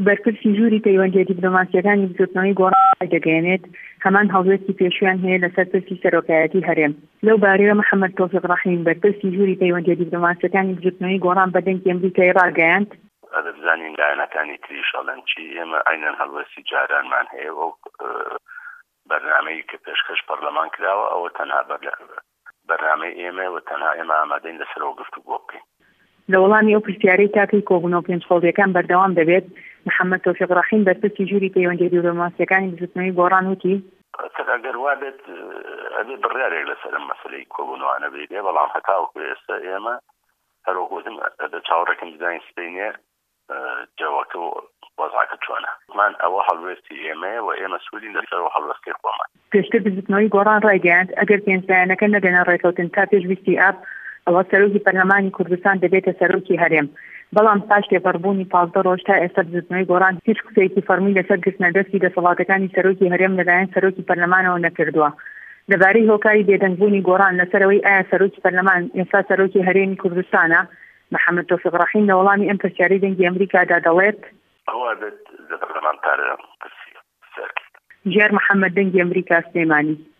بەرپرسی ژووری پەیوەندیە دیپلۆماسیەکانی بجووتنەوەی گۆڕان دەگەیەنێت هەمان هەڵوێستی پێشویان هەیە لەسەر پرسی سەرۆکایەتی هەرێم. لەو بارەیە محەممەد تۆفیق ڕەحیم بەرپرسی ژووری پەیوەندیە دیپلۆماسیەکانی بجووتنەوەی گۆڕان بە دەنگی ئەمریکای ڕاگەیاند بزانین لایەنەکانی تریش ئەڵێن چی ئێمە ئەینەن هەڵوێستی جارانمان هەیە و بەرنامەی کە پێشکەش پەرلەمان کراوە ئەوە تەنها بەرنامەی ئێمە و تەنها ئێمە ئامادەین لەسەرەوە گفتوگۆ بکەین. لە وەڵامی ئەو پرسیارەی تاکەی کۆبوونەوە پێنجخۆڵیەکان بەردەوام دەبێت محەممەد تۆفیق ڕەحیم بەرپرسی ژووری پەیوەندیە دیپلۆماسیەکانی بجووتنەوەی گۆڕان وتی ئەگەر وا بێت ئەبێ بڕیارێک لەسەر مەسەلەی کۆبوونەوانە بێت بەڵام هەتاوەکو ئێستا ئێمە هەروەکوتم چاوەڕێکم بزانین سپەینێ جەوەکە و وەزعەکە چۆنە من ئەوە هەڵوێستی ئێمەیە و ئێمە سوودین لەسەرەوە هەڵوێستی خۆمان. پێشتر بجووتنەوەی گۆڕان ڕایگەیاند ئەگەر پێنجلایەنەکە نەگەنە ڕێکەوتن تا پێشویستی ئاب ئەوە سەرۆکی پەرلەمانی کوردستان دەبێتە سەرۆکی هەرێم. بەڵام پاش تێپەڕبوونی 15 ڕۆژ تا ئێستا بجووتنەوەی گۆڕان هیچ قسەیەکی فەرمی لەسەر گرتنە دەستی دەسەڵاتەکانی سەرۆکی هەرێم لەلایەن سەرۆکی پەرلەمانەوە نەکردووە. لەبارەی هۆکاری بێدەنگبوونی گۆڕان لەسەرەوەی ئایا سەرۆکی پەرلەمان ئێستا سەرۆکی هەرێمی کوردستانە محەممەد تۆفیق ڕەحیم لە وەڵامی ئەم پرسیارەی دەنگی ئەمریکادا دەڵێت ئەوە بێت لە پەرلەمانتارە پرسی ژێر محەممەد دەنگی ئەمریکا سلێمانی.